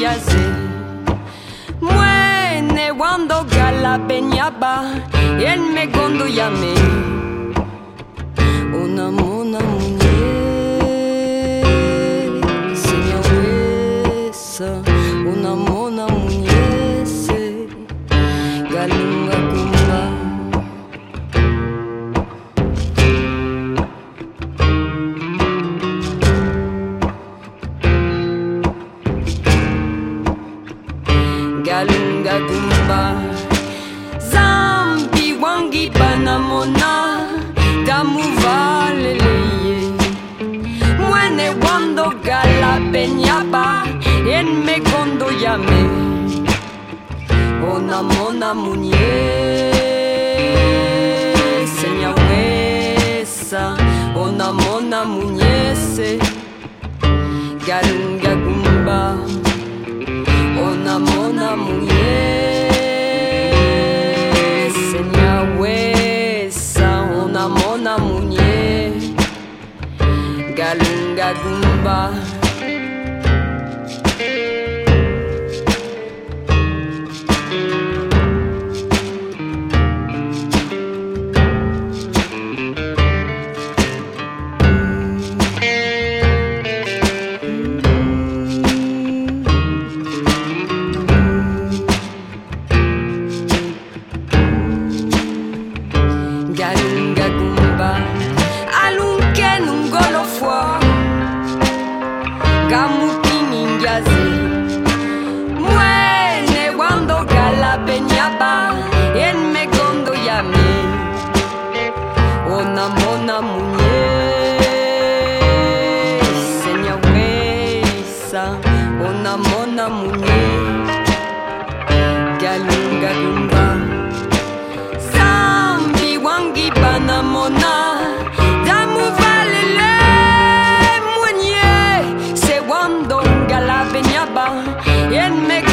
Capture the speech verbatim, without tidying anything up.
ingaze mwene wando gala benyaba el megondo yame una mona munye señoresa una mona munye se galunga kumba galunga kumba zambi wangi banamona damuvaleleye mwene wando gala benyaba en megondo yame ona mona munye señoresa ona mona munye se galunga kumba ona mona muñe señawesa ona mona muñe galunga gumba galunga gumba alunke nungolo fwa gamukiningaze mwene wando gala benyaba en megondo yame ona mona munye señawesa ona mona munye galunga gumba wangi banamona damuvalele mwenye se wando gala benyaba en me